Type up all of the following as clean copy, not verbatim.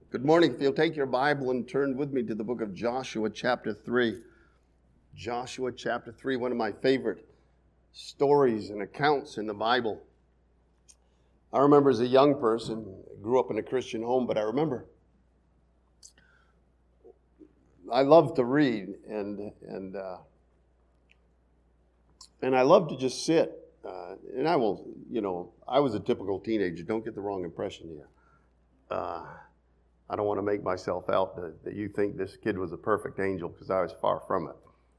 Good morning. If you'll take your Bible and turn with me to the book of Joshua chapter 3. Joshua chapter 3, one of my favorite stories and accounts in the Bible. I remember as a young person, I grew up in a Christian home, but I remember I loved to read and I loved to just sit. And I was a typical teenager. Don't get the wrong impression here. I don't want to make myself out that you think this kid was a perfect angel, because I was far from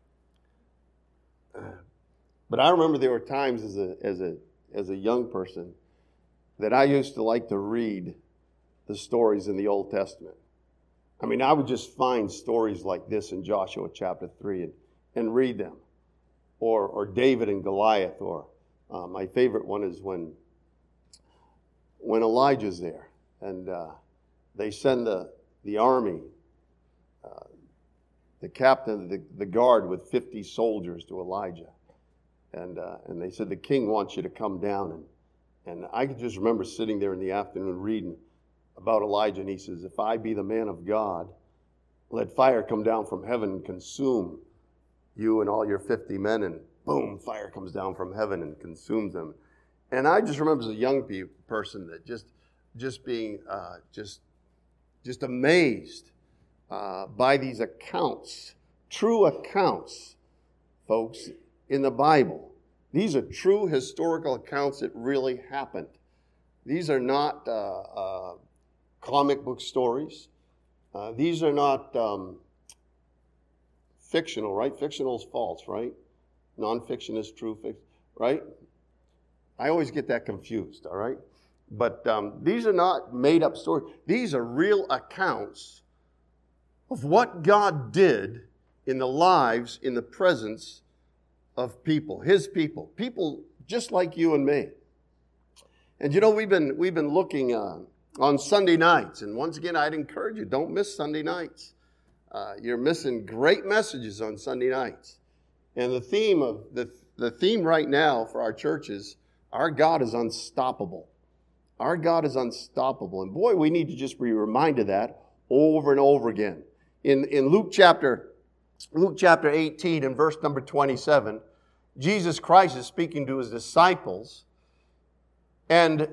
it. But I remember there were times as a young person that I used to like to read the stories in the Old Testament. I mean, I would just find stories like this in Joshua chapter 3 and read them. Or David and Goliath, or my favorite one is when Elijah's there and they send the army, the captain of the guard with 50 soldiers to Elijah. And they said, the king wants you to come down. And I could just remember sitting there in the afternoon reading about Elijah. And he says, if I be the man of God, let fire come down from heaven and consume you and all your 50 men. And boom, fire comes down from heaven and consumes them. And I just remember as a young person that just being just amazed by these accounts, true accounts, folks, in the Bible. These are true historical accounts that really happened. These are not comic book stories. These are not fictional, right? Fictional is false, right? Nonfiction is true, right? I always get that confused, all right? But these are not made-up stories. These are real accounts of what God did in the lives, in the presence of people, His people just like you and me. And you know, we've been looking on Sunday nights, and once again, I'd encourage you, don't miss Sunday nights. You're missing great messages on Sunday nights. And the theme right now for our church is, our God is unstoppable. Our God is unstoppable. And boy, we need to just be reminded of that over and over again. In Luke chapter 18 and verse number 27, Jesus Christ is speaking to His disciples. And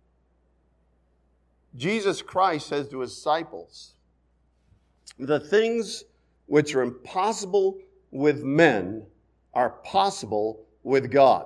Jesus Christ says to His disciples, the things which are impossible with men are possible with God.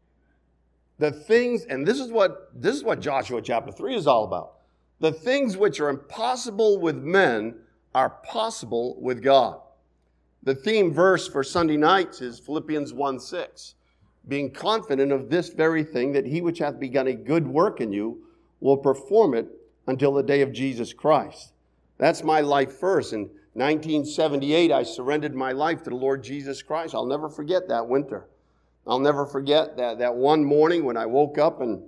The things, and this is what Joshua chapter 3 is all about. The things which are impossible with men are possible with God. The theme verse for Sunday nights is Philippians 1:6. Being confident of this very thing, that He which hath begun a good work in you will perform it until the day of Jesus Christ. That's my life verse. In 1978, I surrendered my life to the Lord Jesus Christ. I'll never forget that winter. I'll never forget that one morning when I woke up and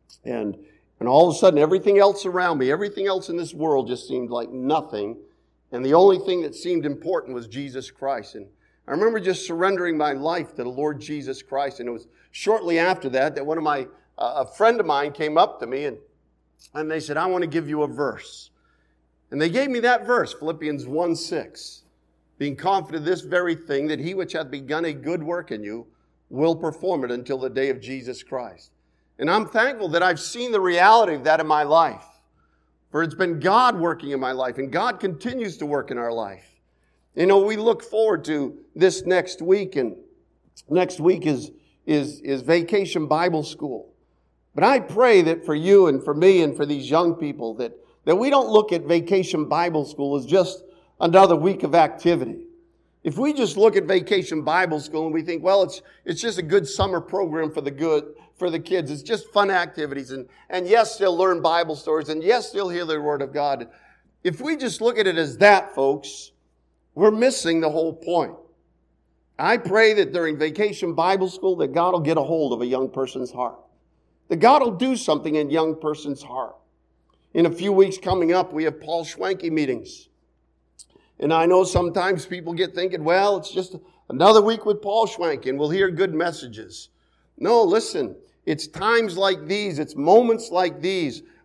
all of a sudden everything else around me, everything else in this world just seemed like nothing. And the only thing that seemed important was Jesus Christ. And I remember just surrendering my life to the Lord Jesus Christ. And it was shortly after that one of my, a friend of mine came up to me and they said, I want to give you a verse. And they gave me that verse, Philippians 1:6. Being confident of this very thing, that He which hath begun a good work in you will perform it until the day of Jesus Christ. And I'm thankful that I've seen the reality of that in my life. For it's been God working in my life, and God continues to work in our life. You know, we look forward to this next week, and next week is Vacation Bible School. But I pray that for you and for me and for these young people that we don't look at Vacation Bible School as just another week of activity. If we just look at Vacation Bible School and we think, well, it's just a good summer program for the kids. It's just fun activities. And yes, they'll learn Bible stories. And yes, they'll hear the Word of God. If we just look at it as that, folks, we're missing the whole point. I pray that during Vacation Bible School that God will get a hold of a young person's heart. That God will do something in a young person's heart. In a few weeks coming up, we have Paul Schwenke meetings. And I know sometimes people get thinking, well, it's just another week with Paul Schwenke and we'll hear good messages. No, listen, it's times like these, it's moments like these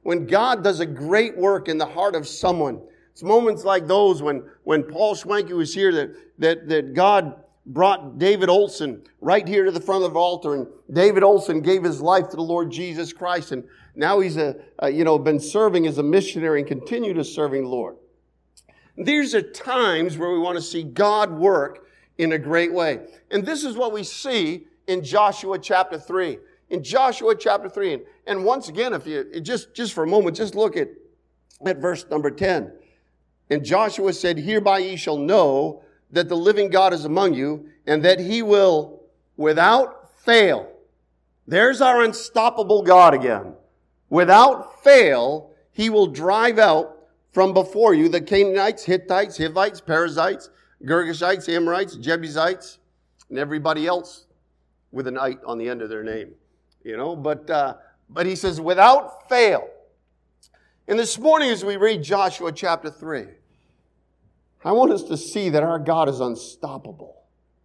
when God does a great work in the heart of someone. It's moments like those when Paul Schwenke was here that God brought David Olson right here to the front of the altar, and David Olson gave his life to the Lord Jesus Christ, and now he's been serving as a missionary and continue to serving the Lord. These are times where we want to see God work in a great way. And this is what we see in Joshua chapter 3. In Joshua chapter 3. And once again, if you just for a moment, just look at verse number 10. And Joshua said, "Hereby ye shall know that the living God is among you, and that he will, without fail," there's our unstoppable God again. "Without fail, he will drive out from before you the Canaanites, Hittites, Hivites, Perizzites, Girgashites, Amorites, Jebusites," and everybody else with an "ite" on the end of their name. But he says, without fail. And this morning as we read Joshua chapter 3, I want us to see that our God is unstoppable.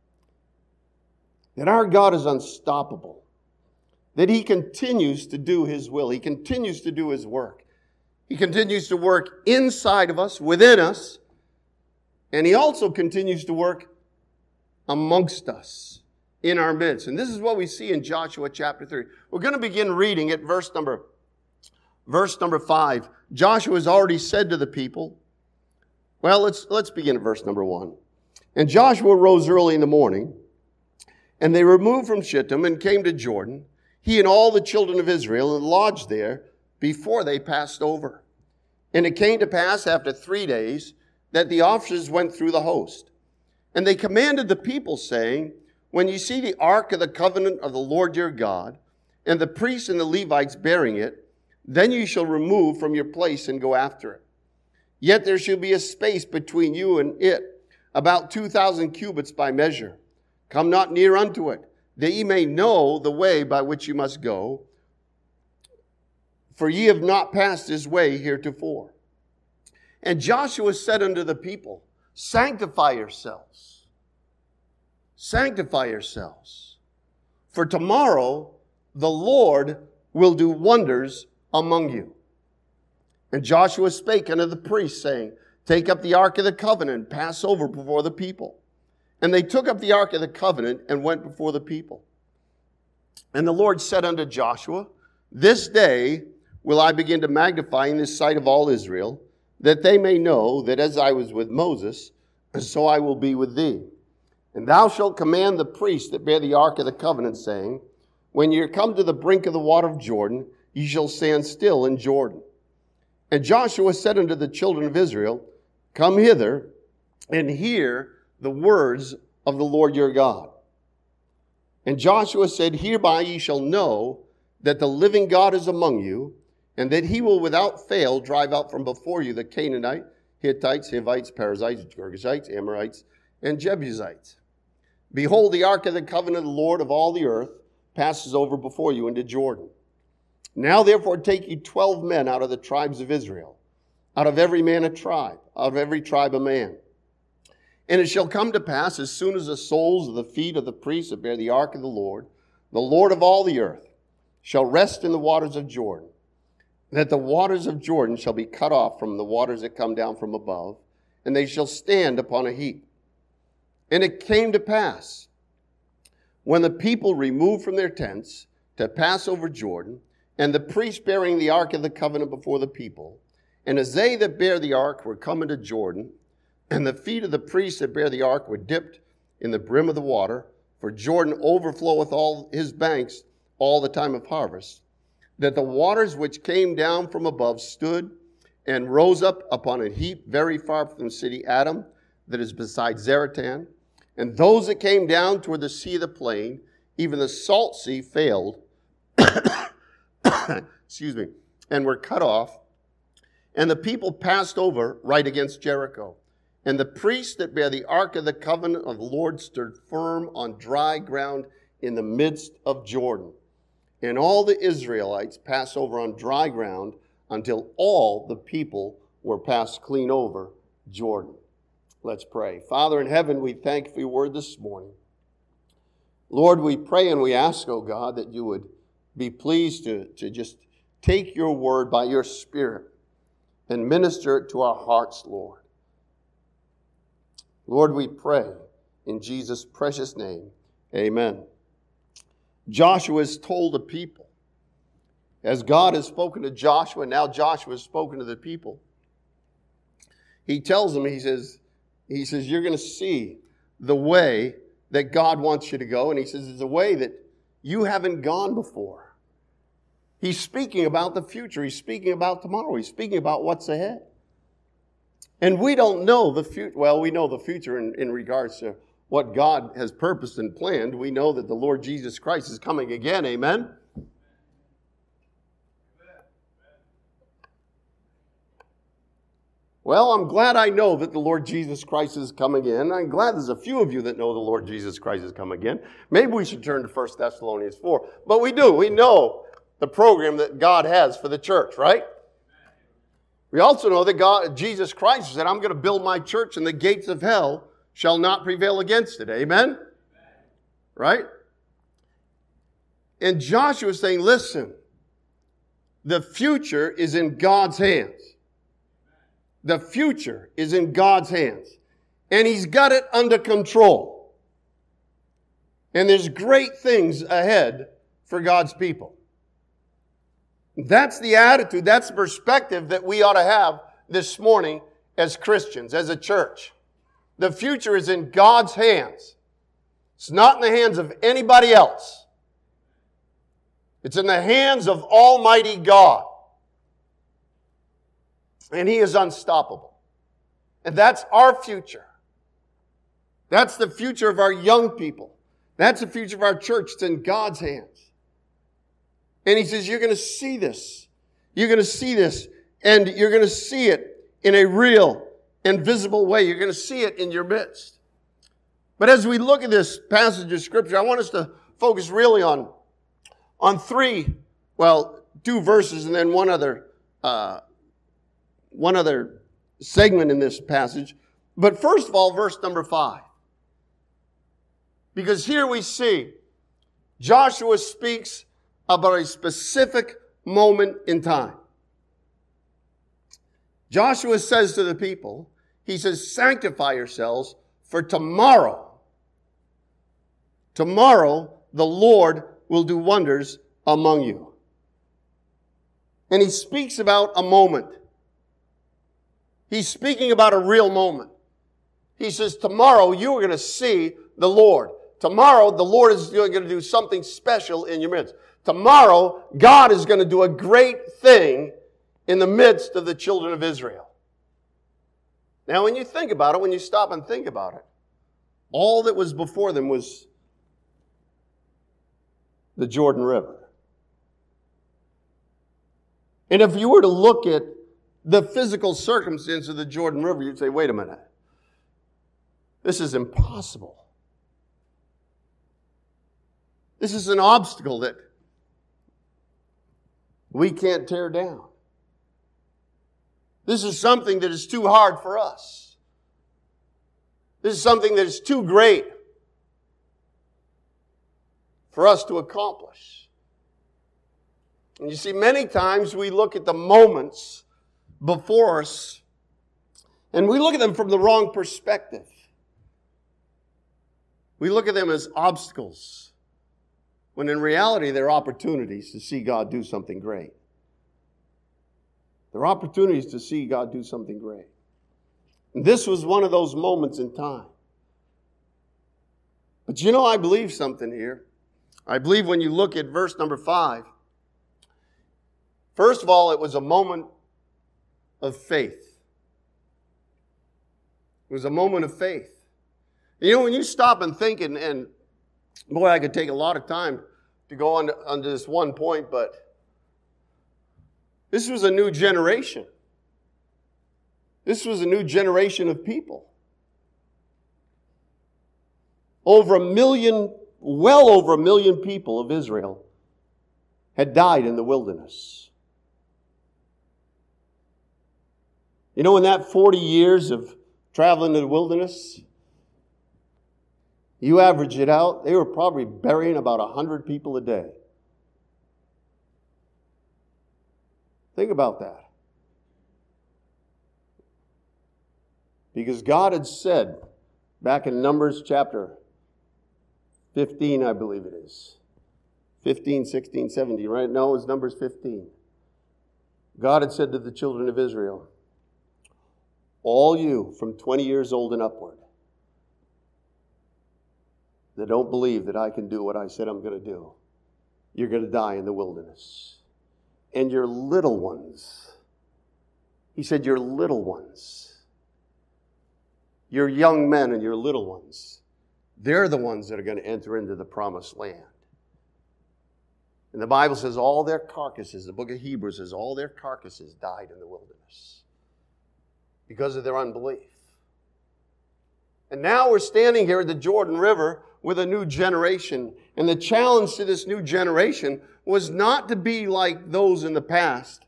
That our God is unstoppable. That he continues to do his will. He continues to do his work. He continues to work inside of us, within us, and he also continues to work amongst us, in our midst. And this is what we see in Joshua chapter 3. We're going to begin reading at verse number 5. Joshua has already said to the people, well, let's begin at verse number 1. "And Joshua rose early in the morning, and they removed from Shittim and came to Jordan, he and all the children of Israel, and lodged there before they passed over. And it came to pass after 3 days that the officers went through the host. And they commanded the people, saying, When you see the ark of the covenant of the Lord your God, and the priests and the Levites bearing it, then you shall remove from your place and go after it. Yet there shall be a space between you and it, about 2,000 cubits by measure. Come not near unto it, that ye may know the way by which you must go, for ye have not passed this way heretofore. And Joshua said unto the people, Sanctify yourselves. Sanctify yourselves. For tomorrow the Lord will do wonders among you. And Joshua spake unto the priests, saying, Take up the ark of the covenant, and pass over before the people. And they took up the ark of the covenant, and went before the people. And the Lord said unto Joshua, This day will I begin to magnify in the sight of all Israel, that they may know that as I was with Moses, so I will be with thee. And thou shalt command the priests that bear the ark of the covenant, saying, When ye are come to the brink of the water of Jordan, ye shall stand still in Jordan. And Joshua said unto the children of Israel, Come hither, and hear the words of the Lord your God. And Joshua said, Hereby ye shall know that the living God is among you, and that he will without fail drive out from before you the Canaanite, Hittites, Hivites, Perizzites, Girgashites, Amorites, and Jebusites. Behold, the ark of the covenant of the Lord of all the earth passes over before you into Jordan. Now therefore take ye 12 men out of the tribes of Israel, out of every man a tribe, out of every tribe a man. And it shall come to pass, as soon as the soles of the feet of the priests that bear the ark of the Lord of all the earth, shall rest in the waters of Jordan, that the waters of Jordan shall be cut off from the waters that come down from above, and they shall stand upon a heap. And it came to pass, when the people removed from their tents to pass over Jordan, and the priests bearing the ark of the covenant before the people, and as they that bear the ark were come into Jordan, and the feet of the priests that bear the ark were dipped in the brim of the water, for Jordan overfloweth all his banks all the time of harvest, that the waters which came down from above stood and rose up upon a heap very far from the city Adam, that is beside Zaratan. And those that came down toward the sea of the plain, even the salt sea, failed, and were cut off. And the people passed over right against Jericho. And the priests that bear the ark of the covenant of the Lord stood firm on dry ground in the midst of Jordan. And all the Israelites passed over on dry ground until all the people were passed clean over Jordan. Let's pray. Father in heaven, we thank you for your word this morning. Lord, we pray and we ask, oh God, that you would be pleased to just take your word by your Spirit and minister it to our hearts, Lord. Lord, we pray in Jesus' precious name. Amen. Joshua has told the people, as God has spoken to Joshua, now Joshua has spoken to the people. He tells them, he says, you're going to see the way that God wants you to go. And he says, it's a way that you haven't gone before. He's speaking about the future. He's speaking about tomorrow. He's speaking about what's ahead. And we don't know the future. Well, we know the future in regards to what God has purposed and planned. We know that the Lord Jesus Christ is coming again. Amen? Well, I'm glad I know that the Lord Jesus Christ is coming in. I'm glad there's a few of you that know the Lord Jesus Christ is coming again. Maybe we should turn to 1 Thessalonians 4. But we do. We know the program that God has for the church, right? We also know that Jesus Christ said, I'm going to build my church and the gates of hell shall not prevail against it. Amen? Right? And Joshua is saying, listen, the future is in God's hands. The future is in God's hands. And He's got it under control. And there's great things ahead for God's people. That's the attitude, that's the perspective that we ought to have this morning as Christians, as a church. The future is in God's hands. It's not in the hands of anybody else. It's in the hands of Almighty God. And He is unstoppable. And that's our future. That's the future of our young people. That's the future of our church. It's in God's hands. And He says, you're going to see this. You're going to see this. And you're going to see it in a real and visible way. You're going to see it in your midst. But as we look at this passage of Scripture, I want us to focus really on two verses and then one other segment in this passage. But first of all, verse number 5. Because here we see Joshua speaks about a specific moment in time. Joshua says to the people, he says, sanctify yourselves, for tomorrow the Lord will do wonders among you. And he speaks about a moment. He's speaking about a real moment. He says, tomorrow you are going to see the Lord. Tomorrow the Lord is going to do something special in your midst. Tomorrow God is going to do a great thing in the midst of the children of Israel. Now when you think about it, when you stop and think about it, all that was before them was the Jordan River. And if you were to look at the physical circumstance of the Jordan River, you'd say, wait a minute. This is impossible. This is an obstacle that we can't tear down. This is something that is too hard for us. This is something that is too great for us to accomplish. And you see, many times we look at the moments before us and we look at them from the wrong perspective. We look at them as obstacles, when in reality they're opportunities to see God do something great. They're opportunities to see God do something great. And this was one of those moments in time. But you know, I believe something here. I believe when you look at verse number 5, first of all, it was a moment of faith. It was a moment of faith. You know, when you stop and think, and boy, I could take a lot of time to go on to this one point, but this was a new generation. This was a new generation of people. Well over 1 million people of Israel had died in the wilderness. You know, in that 40 years of traveling in the wilderness, you average it out, they were probably burying about 100 people a day. Think about that. Because God had said back in Numbers chapter 15, I believe it is. 15, 16, 17, right? No, it's Numbers 15. God had said to the children of Israel, all you from 20 years old and upward that don't believe that I can do what I said I'm going to do, you're going to die in the wilderness. And your little ones, he said, your little ones, your young men and your little ones, they're the ones that are going to enter into the promised land. And the Bible says all their carcasses, the book of Hebrews says all their carcasses died in the wilderness because of their unbelief. And now we're standing here at the Jordan River with a new generation. And the challenge to this new generation was not to be like those in the past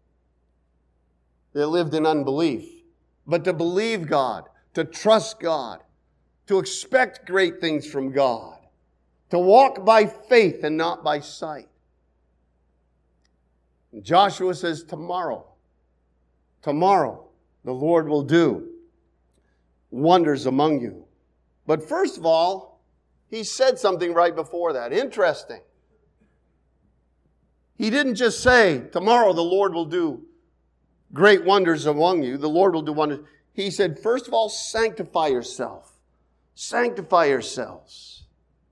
that lived in unbelief, but to believe God, to trust God, to expect great things from God, to walk by faith and not by sight. And Joshua says, tomorrow, the Lord will do wonders among you. But first of all, he said something right before that. Interesting. He didn't just say, tomorrow the Lord will do great wonders among you. The Lord will do wonders. He said, first of all, sanctify yourself. Sanctify yourselves.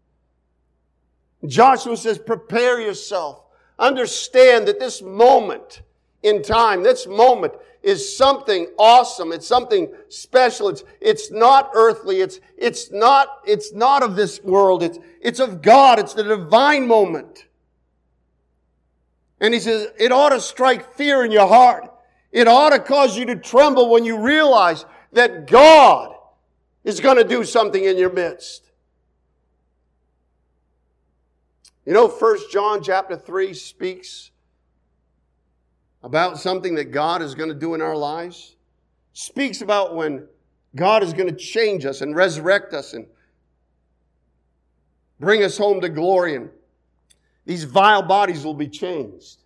Joshua says, prepare yourself. Understand that this moment in time, this moment is something awesome. It's something special. It's not earthly. It's not of this world. It's of God. It's the divine moment. And he says, it ought to strike fear in your heart. It ought to cause you to tremble when you realize that God is going to do something in your midst. You know, 1 John chapter 3 speaks about something that God is going to do in our lives. Speaks about when God is going to change us and resurrect us and bring us home to glory, and these vile bodies will be changed.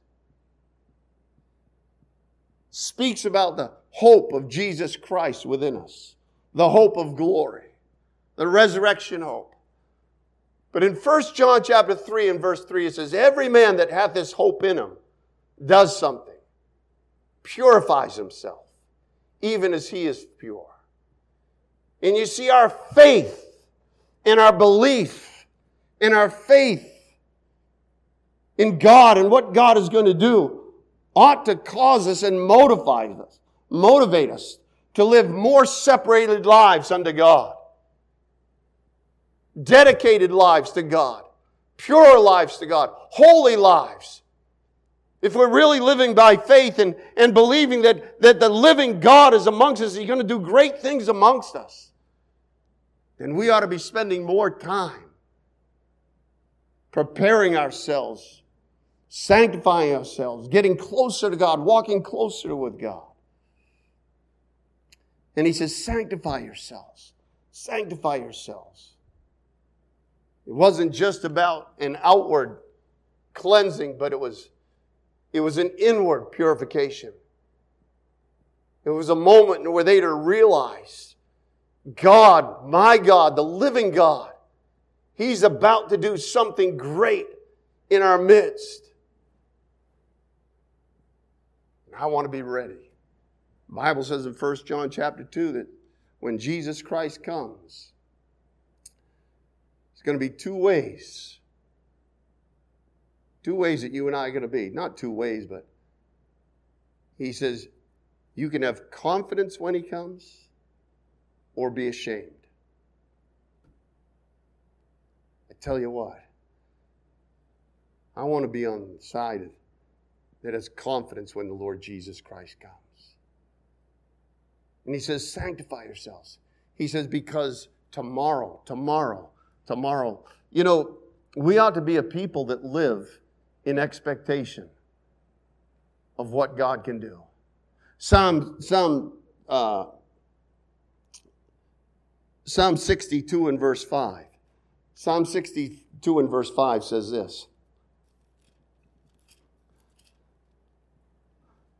Speaks about the hope of Jesus Christ within us, the hope of glory, the resurrection hope. But in 1 John chapter 3 and verse 3, it says, every man that hath this hope in him does something, purifies himself, even as he is pure. And you see, our faith and our belief and our faith in God and what God is going to do ought to cause us and motivate us to live more separated lives unto God. Dedicated lives to God. Pure lives to God. Holy lives. If we're really living by faith and believing that the living God is amongst us, He's going to do great things amongst us, then we ought to be spending more time preparing ourselves, sanctifying ourselves, getting closer to God, walking closer with God. And he says, sanctify yourselves. Sanctify yourselves. It wasn't just about an outward cleansing, but it was an inward purification. It was a moment where they'd realize, God, my God, the living God, He's about to do something great in our midst. And I want to be ready. The Bible says in 1 John chapter 2 that when Jesus Christ comes, it's going to be two ways. Two ways that you and I are going to be. Not two ways, but he says, you can have confidence when He comes or be ashamed. I tell you what, I want to be on the side that has confidence when the Lord Jesus Christ comes. And he says, sanctify yourselves. He says, because tomorrow, you know, we ought to be a people that live in expectation of what God can do. Psalm 62 and verse 5. Psalm 62 and verse 5 says this.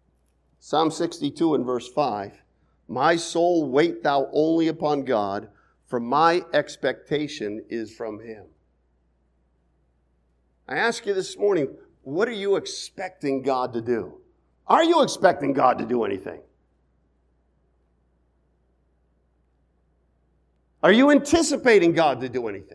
Psalm 62 and verse 5. My soul, wait thou only upon God, for my expectation is from Him. I ask you this morning, what are you expecting God to do? Are you expecting God to do anything? Are you anticipating God to do anything?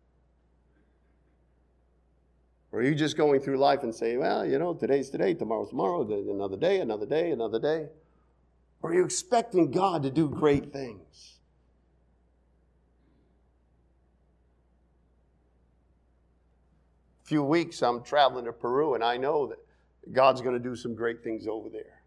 Or are you just going through life and saying, well, today's today, tomorrow's tomorrow, another day, another day, another day? Or are you expecting God to do great things? A few weeks I'm traveling to Peru, and I know that God's going to do some great things over there.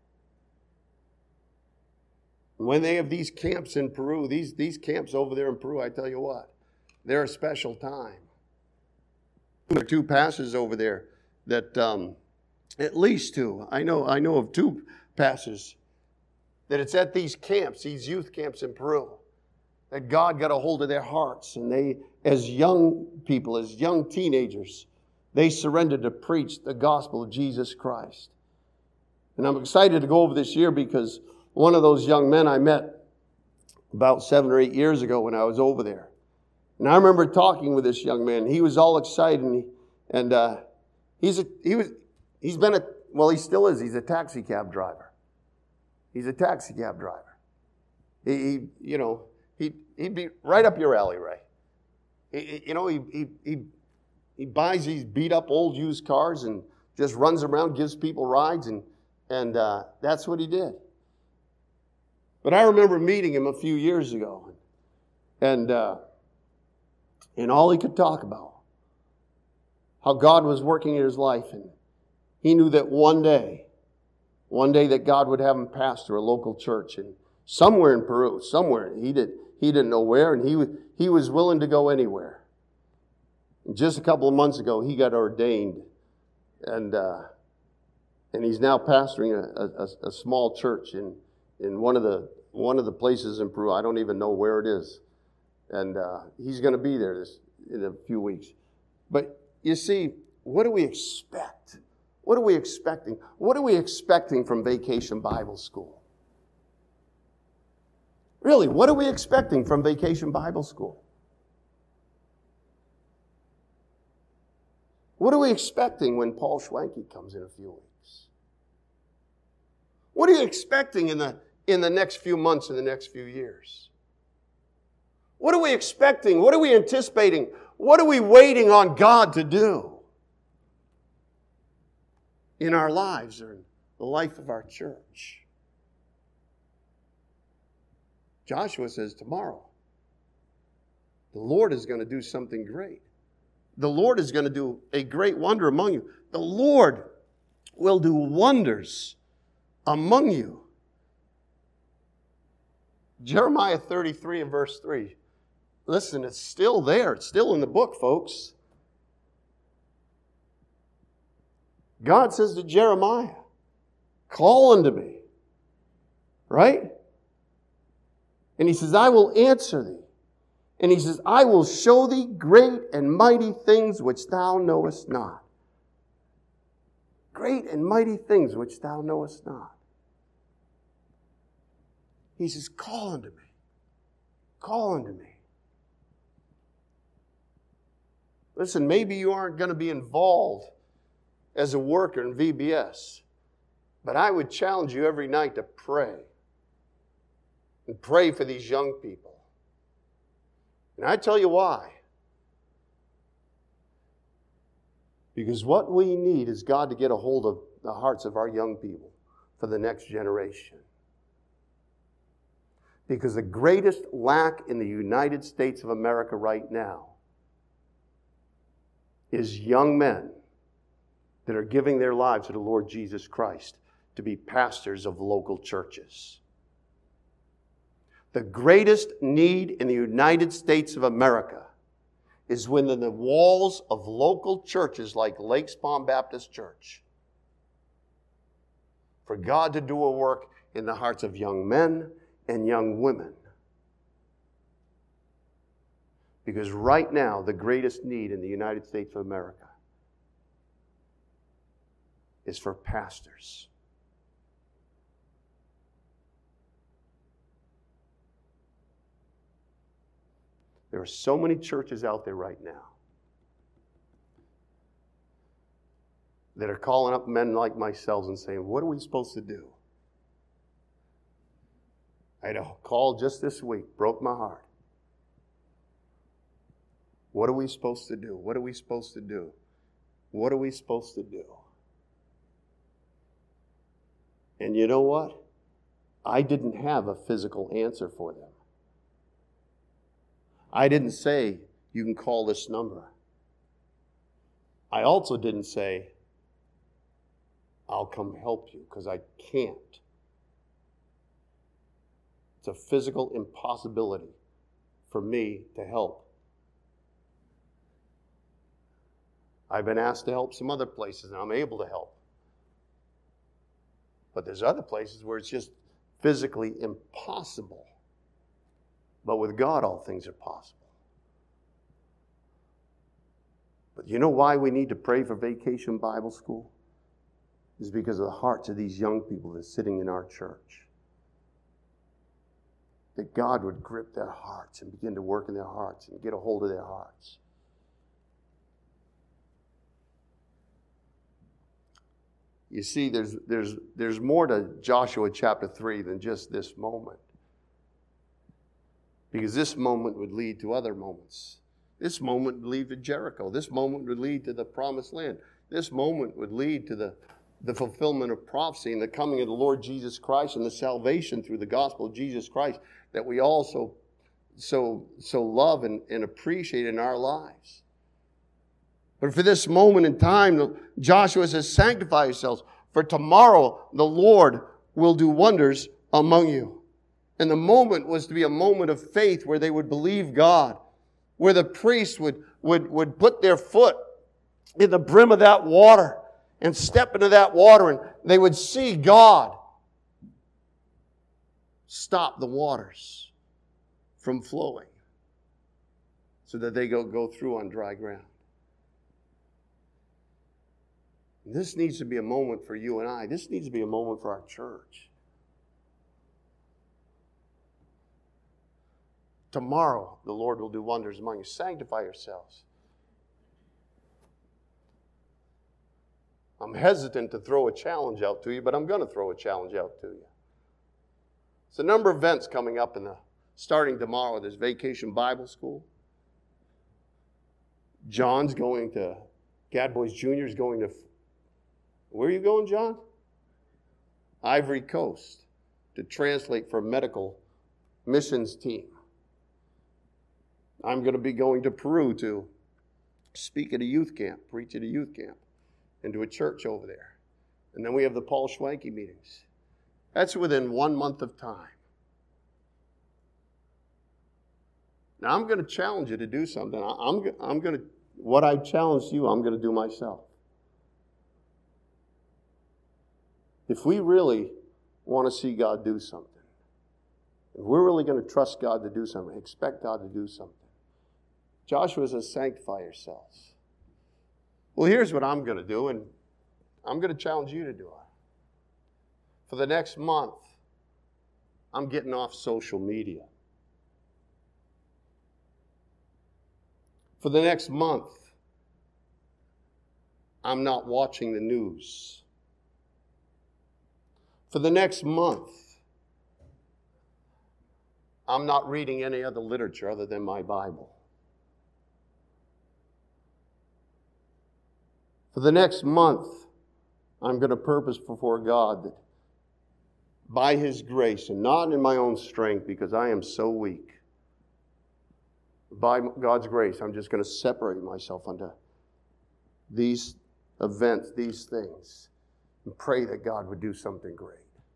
When they have these camps in Peru, these camps over there in Peru, I tell you what, they're a special time. There are two pastors over there that, at least two, I know of two pastors, that it's at these camps, these youth camps in Peru, that God got a hold of their hearts. And they, as young people, as young teenagers, they surrendered to preach the gospel of Jesus Christ. And I'm excited to go over this year because one of those young men I met about 7 or 8 years ago when I was over there. And I remember talking with this young man. He was all excited, and he still is. He's a taxi cab driver. He's a taxi cab driver. He'd be right up your alley, Ray. He buys these beat up old used cars and just runs around, gives people rides, and that's what he did. But I remember meeting him a few years ago, and all he could talk about, how God was working in his life, and he knew that one day that God would have him pastor a local church, and somewhere in Peru, he didn't know where, and he was willing to go anywhere. And just a couple of months ago, he got ordained, and he's now pastoring a small church in one of the places in Peru. I don't even know where it is. And he's going to be there in a few weeks. But you see, what do we expect? What are we expecting? What are we expecting from Vacation Bible School? Really, what are we expecting from Vacation Bible School? What are we expecting when Paul Schwenke comes in a few weeks? What are you expecting in the next few months, in the next few years? What are we expecting? What are we anticipating? What are we waiting on God to do in our lives or in the life of our church? Joshua says tomorrow, the Lord is going to do something great. The Lord is going to do a great wonder among you. The Lord will do wonders among you. Jeremiah 33 and verse 3. Listen, it's still there. It's still in the book, folks. God says to Jeremiah, call unto me. Right? And he says, I will answer thee. And he says, I will show thee great and mighty things which thou knowest not. Great and mighty things which thou knowest not. He says, call unto me. Call unto me. Listen, maybe you aren't going to be involved as a worker in VBS, but I would challenge you every night to pray. And pray for these young people. And I tell you why. Because what we need is God to get a hold of the hearts of our young people for the next generation. Because the greatest lack in the United States of America right now is young men that are giving their lives to the Lord Jesus Christ to be pastors of local churches. The greatest need in the United States of America is within the walls of local churches like Lakes Palm Baptist Church. For God to do a work in the hearts of young men and young women. Because right now, the greatest need in the United States of America is for pastors. There are so many churches out there right now that are calling up men like myself and saying, what are we supposed to do? I had a call just this week, broke my heart. What are we supposed to do? What are we supposed to do? What are we supposed to do? And you know what? I didn't have a physical answer for them. I didn't say, you can call this number. I also didn't say, I'll come help you, because I can't. It's a physical impossibility for me to help. I've been asked to help some other places, and I'm able to help. But there's other places where it's just physically impossible. But with God, all things are possible. But you know why we need to pray for Vacation Bible School? It's because of the hearts of these young people that are sitting in our church. That God would grip their hearts and begin to work in their hearts and get a hold of their hearts. You see, there's more to Joshua chapter 3 than just this moment. Because this moment would lead to other moments. This moment would lead to Jericho. This moment would lead to the promised land. This moment would lead to the fulfillment of prophecy and the coming of the Lord Jesus Christ and the salvation through the gospel of Jesus Christ that we also so love and appreciate in our lives. But for this moment in time, Joshua says, sanctify yourselves, for tomorrow the Lord will do wonders among you. And the moment was to be a moment of faith where they would believe God, where the priests would put their foot in the brim of that water and step into that water, and they would see God stop the waters from flowing so that they go through on dry ground. This needs to be a moment for you and I. This needs to be a moment for our church. Tomorrow, the Lord will do wonders among you. Sanctify yourselves. I'm hesitant to throw a challenge out to you, but I'm going to throw a challenge out to you. There's a number of events coming up starting tomorrow. There's Vacation Bible School. John's going to, Gadboys Jr. is going to, where are you going, John? Ivory Coast to translate for a medical missions team. I'm going to be going to Peru to speak at a youth camp, preach at a youth camp, and to a church over there. And then we have the Paul Schwanke meetings. That's within 1 month of time. Now I'm going to challenge you to do something. I'm going to, what I challenged you, I'm going to do myself. If we really want to see God do something, if we're really going to trust God to do something, expect God to do something, Joshua says, sanctify yourselves. Well, here's what I'm going to do, and I'm going to challenge you to do it. For the next month, I'm getting off social media. For the next month, I'm not watching the news. For the next month, I'm not reading any other literature other than my Bible. For the next month, I'm going to purpose before God that by His grace and not in my own strength because I am so weak, by God's grace, I'm just going to separate myself unto these events, these things, and pray that God would do something great.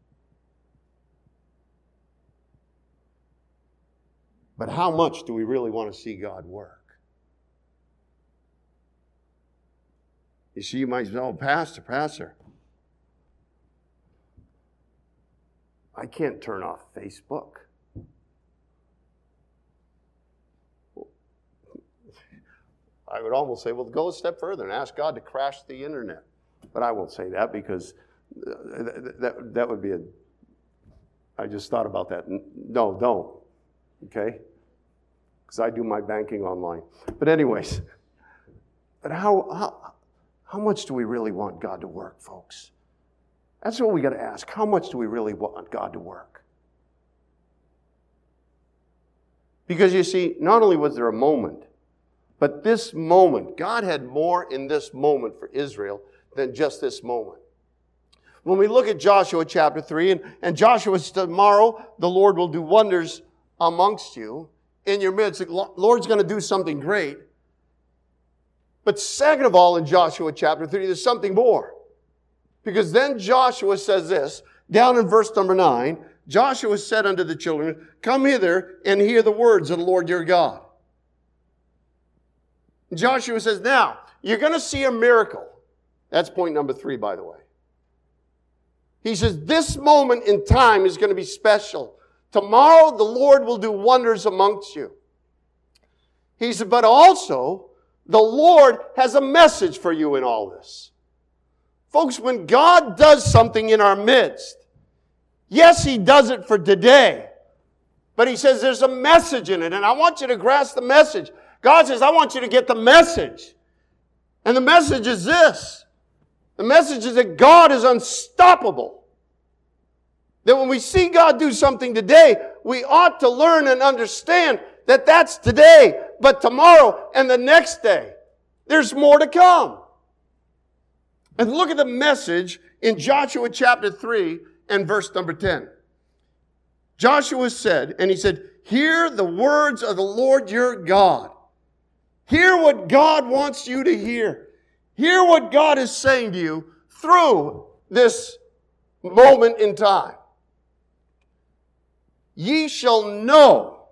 But how much do we really want to see God work? You see, you might say, oh, Pastor, I can't turn off Facebook. I would almost say, well, go a step further and ask God to crash the internet. But I won't say that because that would be I just thought about that. No, don't. Okay? because I do my banking online. But anyways, but how much do we really want God to work, folks? That's what we got to ask. How much do we really want God to work? Because you see, not only was there a moment, but this moment, God had more in this moment for Israel than just this moment. When we look at Joshua chapter 3, and Joshua said, tomorrow the Lord will do wonders amongst you in your midst. The Lord's going to do something great. But second of all, in Joshua chapter 3, there's something more. Because then Joshua says this, down in verse number 9, Joshua said unto the children, come hither and hear the words of the Lord your God. Joshua says, now, you're going to see a miracle. That's point number 3, by the way. He says, this moment in time is going to be special. Tomorrow the Lord will do wonders amongst you. He said, but also, the Lord has a message for you in all this. Folks, when God does something in our midst, yes, He does it for today. But He says there's a message in it, and I want you to grasp the message. God says, I want you to get the message. And the message is this. The message is that God is unstoppable. That when we see God do something today, we ought to learn and understand that that's today, but tomorrow and the next day, there's more to come. And look at the message in Joshua chapter 3 and verse number 10. Joshua said, and he said, hear the words of the Lord your God. Hear what God wants you to hear. Hear what God is saying to you through this moment in time. Ye shall know.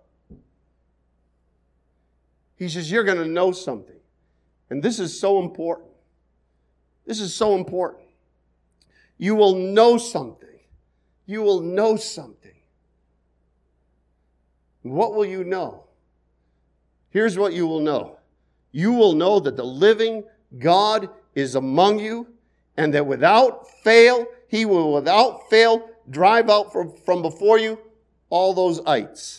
He says, you're going to know something. And this is so important. This is so important. You will know something. You will know something. What will you know? Here's what you will know. You will know that the living God is among you, and that without fail, He will without fail drive out from before you all those ites.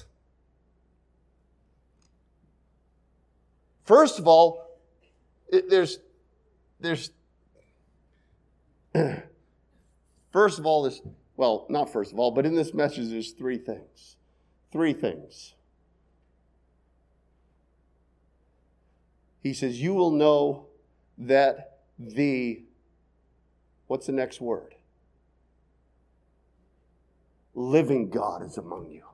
First of all, first of all, not first of all, but in this message there's 3 things. 3 things. He says, you will know that what's the next word? Living God is among you.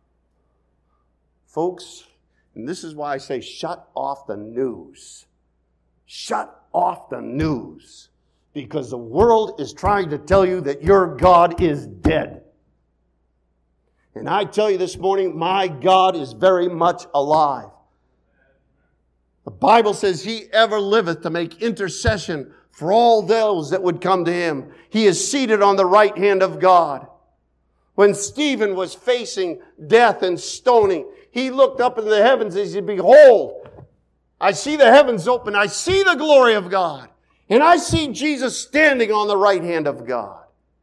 Folks, and this is why I say shut off the news. Shut off the news. Because the world is trying to tell you that your God is dead. And I tell you this morning, my God is very much alive. The Bible says He ever liveth to make intercession for all those that would come to Him. He is seated on the right hand of God. When Stephen was facing death and stoning, he looked up into the heavens and he said, behold, I see the heavens open. I see the glory of God. And I see Jesus standing on the right hand of God.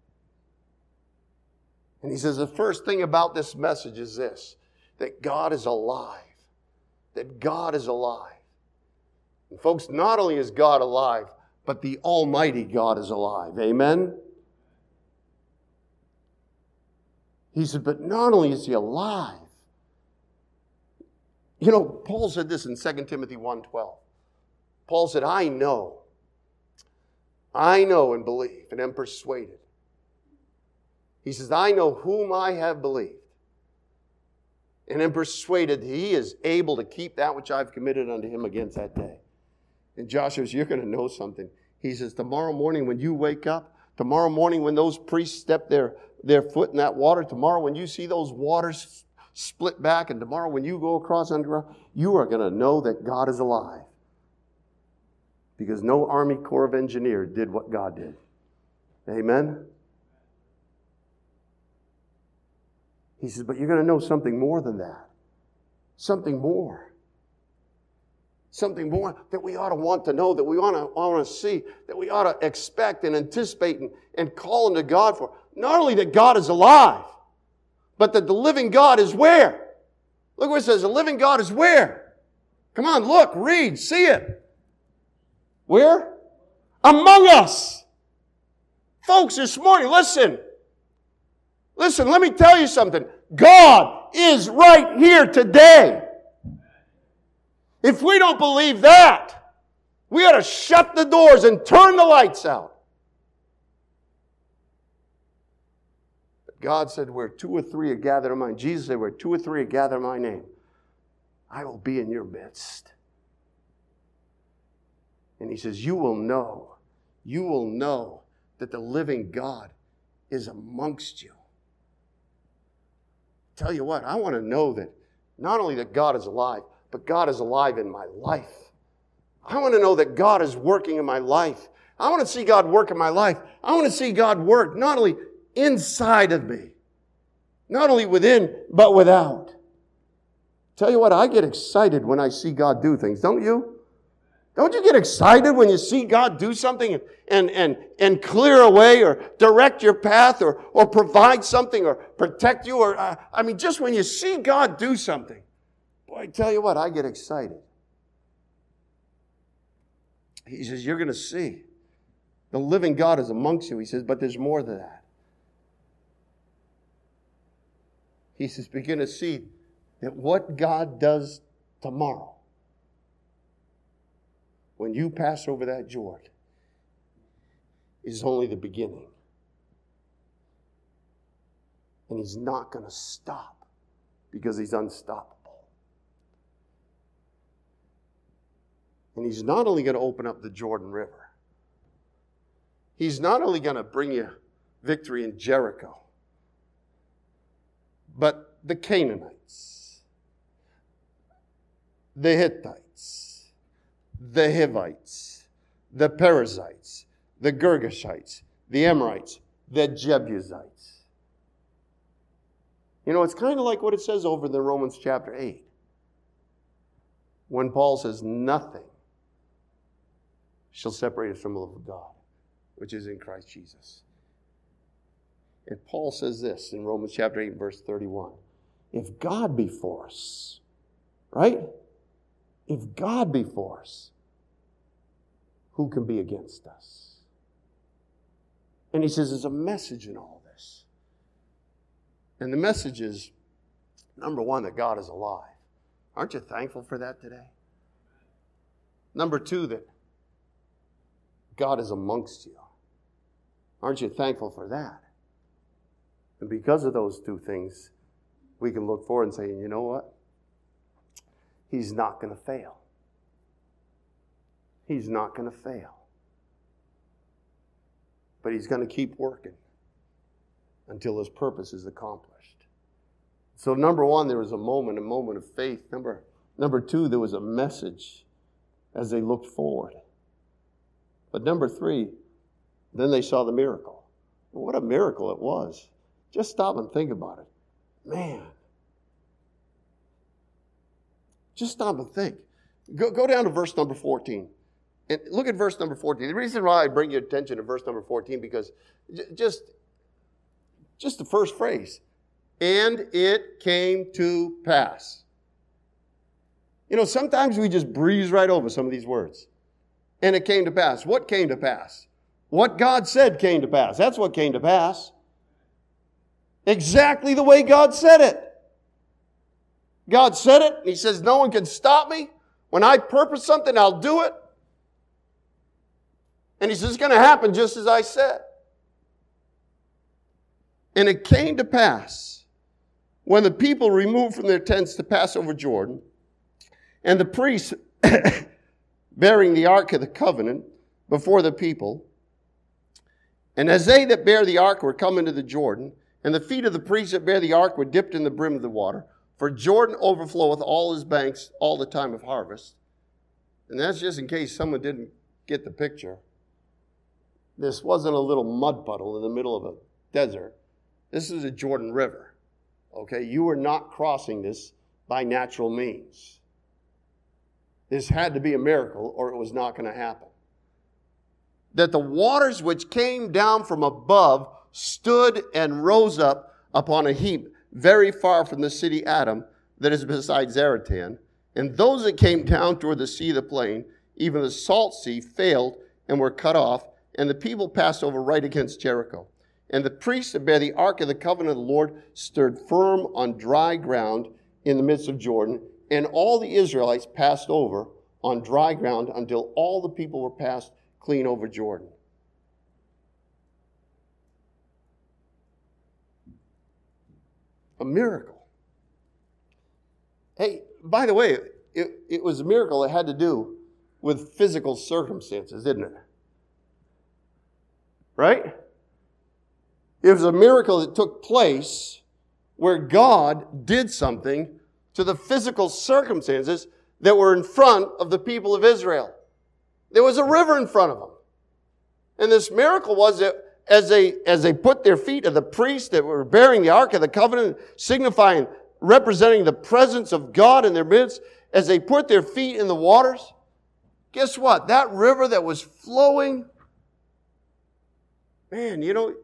And he says the first thing about this message is this, that God is alive. That God is alive. And folks, not only is God alive, but the Almighty God is alive. Amen? He said, but not only is He alive. You know, Paul said this in 2 Timothy 1:12. Paul said, I know and believe and am persuaded. He says, I know whom I have believed and am persuaded that He is able to keep that which I've committed unto Him against that day. And Joshua says, you're going to know something. He says, tomorrow morning when you wake up, tomorrow morning when those priests step their foot in that water, tomorrow when you see those waters split back, and tomorrow when you go across underground, you are going to know that God is alive. Because no Army Corps of Engineers did what God did. Amen? He says, but you're going to know something more than that. Something more. Something more that we ought to want to know, that we want to see, that we ought to expect and anticipate and call unto God for. Not only that God is alive, but that the living God is where? Look what it says. The living God is where? Come on, look, read, see it. Where? Among us. Folks, this morning, listen. Listen, let me tell you something. God is right here today. If we don't believe that, we ought to shut the doors and turn the lights out. But God said, where 2 or 3 are gathered in my name. Jesus said, where 2 or 3 are gathered in my name, I will be in your midst. And he says, you will know that the living God is amongst you. Tell you what, I want to know that not only that God is alive, but God is alive in my life. I want to know that God is working in my life. I want to see God work in my life. I want to see God work not only inside of me, not only within, but without. Tell you what, I get excited when I see God do things, don't you? Don't you get excited when you see God do something and clear a way or direct your path or provide something or protect you? Or just when you see God do something, boy, I tell you what, I get excited. He says, you're going to see. The living God is amongst you. He says, but there's more than that. He says, begin to see that what God does tomorrow, when you pass over that Jordan, is only the beginning. And he's not going to stop because he's unstoppable. And he's not only going to open up the Jordan River, he's not only going to bring you victory in Jericho, but the Canaanites, the Hittites, the Hivites, the Perizzites, the Girgashites, the Amorites, the Jebusites. You know, it's kind of like what it says over in Romans chapter 8. When Paul says, nothing shall separate us from the love of God, which is in Christ Jesus. And Paul says this in Romans chapter 8, verse 31. If God be for us, right? If God be for us, who can be against us? And he says there's a message in all this. And the message is, number one, that God is alive. Aren't you thankful for that today? Number two, that God is amongst you. Aren't you thankful for that? And because of those two things, we can look forward and say, you know what? He's not going to fail. He's not going to fail. But he's going to keep working until his purpose is accomplished. So number one, there was a moment of faith. Number two, there was a message as they looked forward. But number three, then they saw the miracle. What a miracle it was. Just stop and think about it. Man. Just stop and think. Go down to verse number 14. And look at verse number 14. The reason why I bring your attention to verse number 14, because just the first phrase. And it came to pass. You know, sometimes we just breeze right over some of these words. And it came to pass. What came to pass? What God said came to pass. That's what came to pass. Exactly the way God said it. God said it, and he says, no one can stop me. When I purpose something, I'll do it. And he says, it's going to happen just as I said. And it came to pass, when the people removed from their tents to pass over Jordan, and the priests bearing the ark of the covenant before the people, and as they that bear the ark were come into the Jordan, and the feet of the priests that bear the ark were dipped in the brim of the water, for Jordan overfloweth all his banks all the time of harvest. And that's just in case someone didn't get the picture. This wasn't a little mud puddle in the middle of a desert. This is a Jordan River. Okay, you were not crossing this by natural means. This had to be a miracle or it was not going to happen. That the waters which came down from above stood and rose up upon a heap very far from the city Adam, that is beside Zaratan, and those that came down toward the sea of the plain, even the salt sea, failed and were cut off, and the people passed over right against Jericho. And the priests that bear the ark of the covenant of the Lord stood firm on dry ground in the midst of Jordan, and all the Israelites passed over on dry ground until all the people were passed clean over Jordan. A miracle. Hey, by the way, it was a miracle that had to do with physical circumstances, didn't it? Right? It was a miracle that took place where God did something to the physical circumstances that were in front of the people of Israel. There was a river in front of them. And this miracle was that as they put their feet of the priests that were bearing the Ark of the Covenant, signifying, representing the presence of God in their midst, as they put their feet in the waters, guess what? That river that was flowing, man,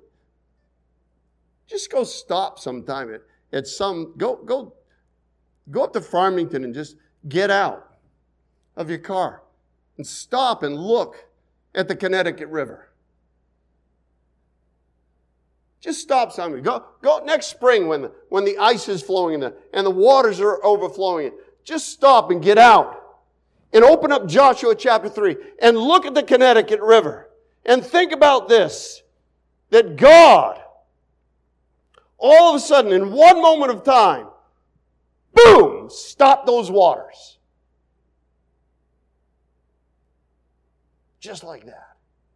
just go stop sometime at some, go up to Farmington and just get out of your car and stop and look at the Connecticut River. Just stop something. Go next spring when the ice is flowing and the waters are overflowing. Just stop and get out. And open up Joshua chapter 3 and look at the Connecticut River. And think about this. That God, all of a sudden, in one moment of time, boom, stopped those waters. Just like that.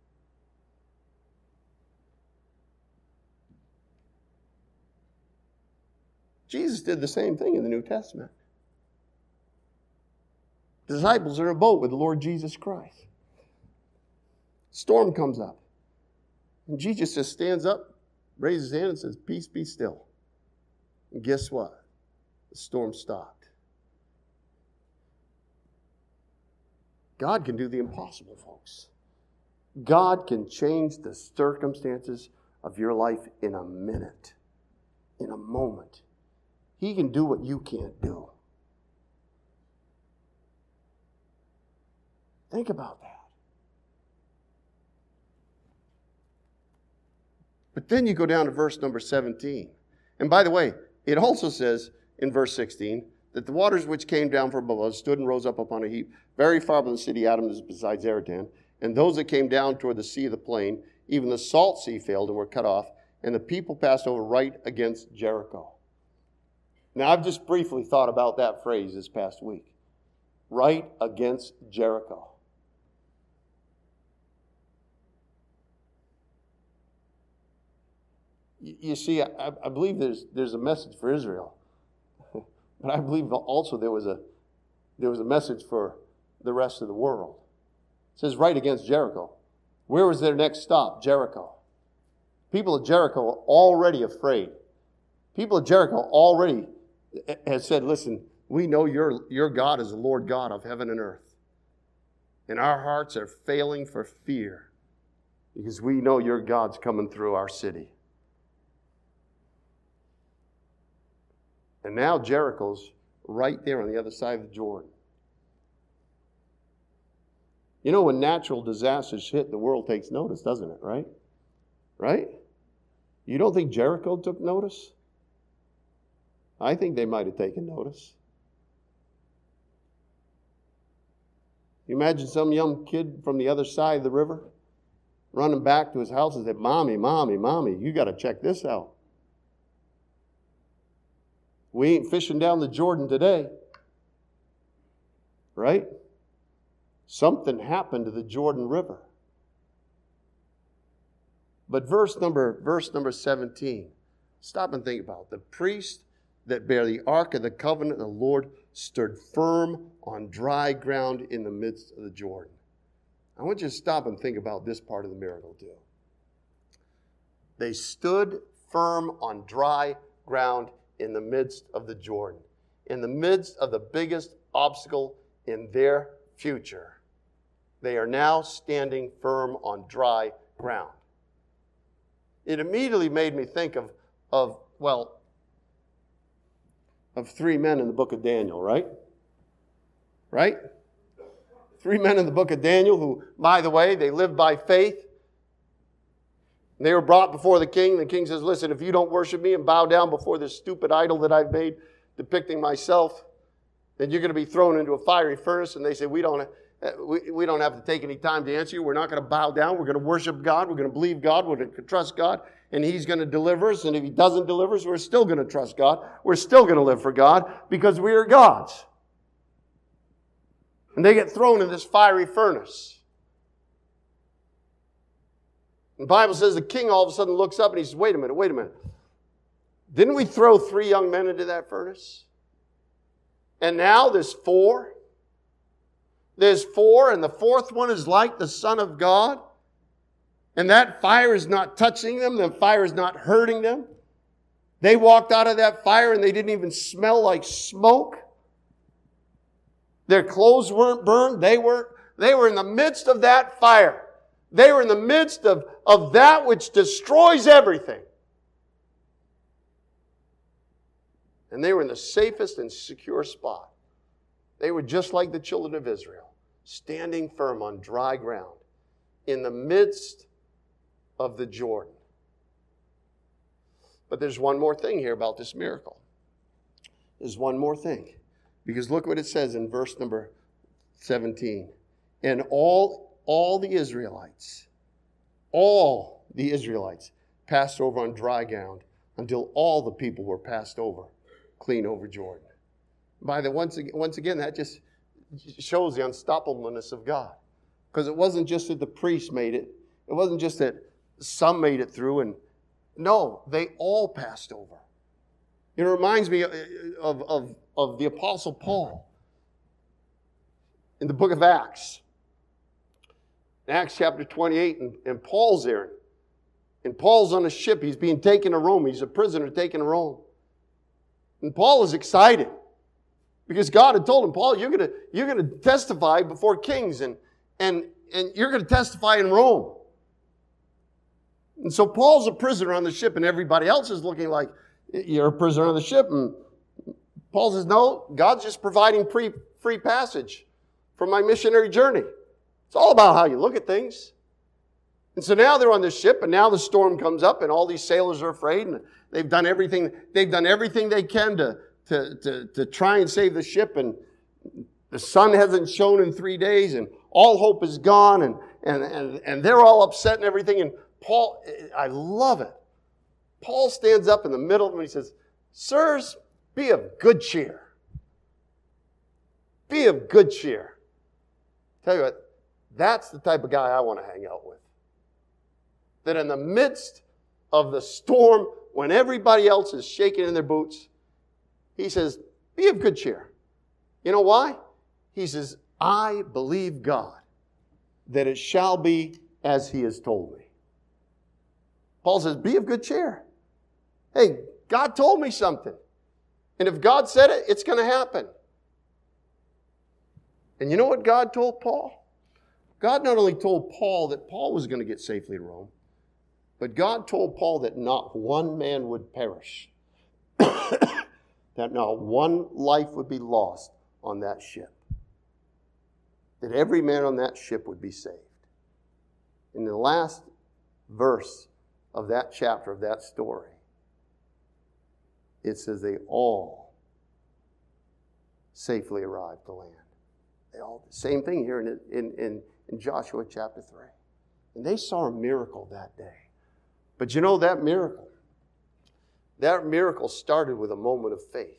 Jesus did the same thing in the New Testament. The disciples are in a boat with the Lord Jesus Christ. Storm comes up. And Jesus just stands up, raises his hand and says, "Peace, be still." And guess what? The storm stopped. God can do the impossible, folks. God can change the circumstances of your life in a minute, in a moment. He can do what you can't do. Think about that. But then you go down to verse number 17. And by the way, it also says in verse 16 that the waters which came down from above stood and rose up upon a heap very far from the city Adam is beside Zaratan. And those that came down toward the sea of the plain, even the salt sea failed and were cut off. And the people passed over right against Jericho. Now, I've just briefly thought about that phrase this past week. Right against Jericho. You see, I believe there's a message for Israel. But I believe also there was a message for the rest of the world. It says right against Jericho. Where was their next stop? Jericho. People of Jericho are already afraid. People of Jericho already has said, "Listen, we know your God is the Lord God of heaven and earth. And our hearts are failing for fear because we know your God's coming through our city." And now Jericho's right there on the other side of the Jordan. You know, when natural disasters hit, the world takes notice, doesn't it, right? Right? You don't think Jericho took notice? I think they might have taken notice. You imagine some young kid from the other side of the river running back to his house and say, "Mommy, Mommy, Mommy, you got to check this out. We ain't fishing down the Jordan today." Right? Something happened to the Jordan River. But verse number 17. Stop and think about it. The priest that bear the ark of the covenant of the Lord stood firm on dry ground in the midst of the Jordan. I want you to stop and think about this part of the miracle too. They stood firm on dry ground in the midst of the Jordan, in the midst of the biggest obstacle in their future. They are now standing firm on dry ground. It immediately made me think of of 3 men in the book of Daniel, right? Right? 3 men in the book of Daniel who, by the way, they lived by faith. They were brought before the king. The king says, listen, if you don't worship me and bow down before this stupid idol that I've made depicting myself, then you're going to be thrown into a fiery furnace. And they say, we don't have to take any time to answer you. We're not going to bow down. We're going to worship God. We're going to believe God. We're going to trust God. And He's going to deliver us. And if He doesn't deliver us, we're still going to trust God. We're still going to live for God because we are God's. And they get thrown in this fiery furnace. The Bible says the king all of a sudden looks up and he says, wait a minute. Didn't we throw 3 young men into that furnace? And now there's 4. There's 4, and the 4th one is like the Son of God. And that fire is not touching them. The fire is not hurting them. They walked out of that fire and they didn't even smell like smoke. Their clothes weren't burned. They were in the midst of that fire. They were in the midst of that which destroys everything. And they were in the safest and secure spot. They were just like the children of Israel, standing firm on dry ground in the midst of the Jordan. But there's one more thing here about this miracle. There's one more thing. Because look what it says in verse number 17. And all the Israelites passed over on dry ground until all the people were passed over, clean over Jordan. Once again, that just shows the unstoppableness of God. Because it wasn't just that the priests made it. It wasn't just that some made it through. No, they all passed over. It reminds me of the Apostle Paul in the book of Acts. In Acts chapter 28, and Paul's there. And Paul's on a ship. He's being taken to Rome. He's a prisoner taken to Rome. And Paul is excited because God had told him, Paul, you're going to testify before kings and you're going to testify in Rome. And so Paul's a prisoner on the ship, and everybody else is looking like you're a prisoner on the ship. And Paul says, no, God's just providing free passage for my missionary journey. It's all about how you look at things. And so now they're on this ship, and now the storm comes up, and all these sailors are afraid, and they've done everything they can to try and save the ship, and the sun hasn't shone in 3 days, and all hope is gone, and they're all upset and everything. And Paul, I love it. Paul stands up in the middle of them and he says, sirs, be of good cheer. Be of good cheer. Tell you what, that's the type of guy I want to hang out with. That in the midst of the storm, when everybody else is shaking in their boots, he says, be of good cheer. You know why? He says, I believe God that it shall be as He has told me. Paul says, be of good cheer. Hey, God told me something. And if God said it, it's going to happen. And you know what God told Paul? God not only told Paul that Paul was going to get safely to Rome, but God told Paul that not one man would perish. That not one life would be lost on that ship. That every man on that ship would be saved. In the last verse of that chapter, of that story, it says they all safely arrived to land. They all, same thing here in Joshua chapter 3. And they saw a miracle that day. But you know that miracle started with a moment of faith.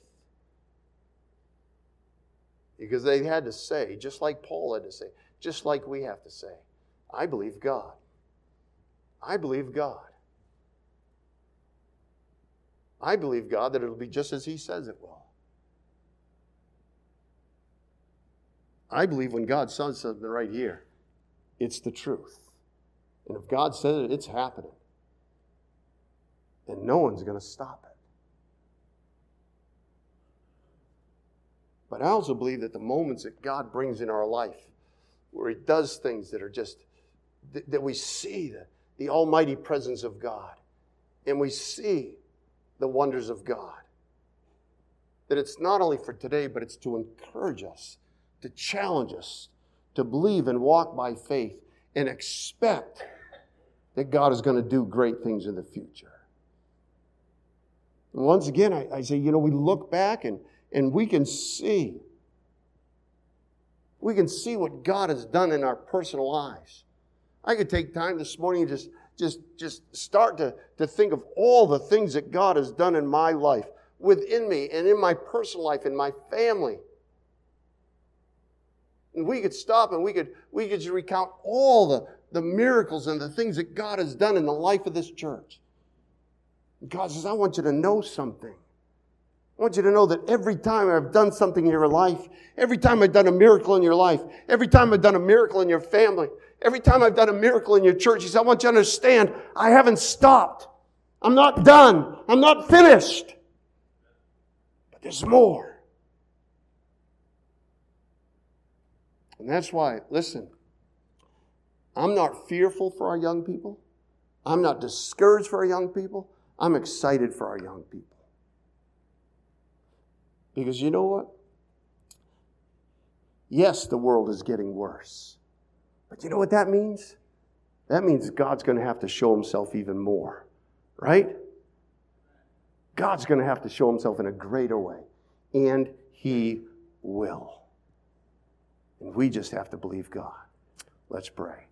Because they had to say, just like Paul had to say, just like we have to say, I believe God. I believe God. I believe God that it'll be just as He says it will. I believe when God says something right here, it's the truth. And if God says it, it's happening. And no one's going to stop it. But I also believe that the moments that God brings in our life, where He does things that are just, that we see the almighty presence of God, and we see the wonders of God, that it's not only for today, but it's to encourage us, to challenge us, to believe and walk by faith and expect that God is going to do great things in the future. And once again, I say, we look back and we can see. We can see what God has done in our personal lives. I could take time this morning and just start to think of all the things that God has done in my life, within me and in my personal life, in my family. And we could stop and we could just recount all the miracles and the things that God has done in the life of this church. And God says, I want you to know something. I want you to know that every time I've done something in your life, every time I've done a miracle in your life, every time I've done a miracle in your family, every time I've done a miracle in your church, He says, I want you to understand, I haven't stopped. I'm not done. I'm not finished. But there's more. And that's why, listen, I'm not fearful for our young people. I'm not discouraged for our young people. I'm excited for our young people. Because you know what? Yes, the world is getting worse. But you know what that means? That means God's going to have to show Himself even more. Right? God's going to have to show Himself in a greater way. And He will. And we just have to believe God. Let's pray.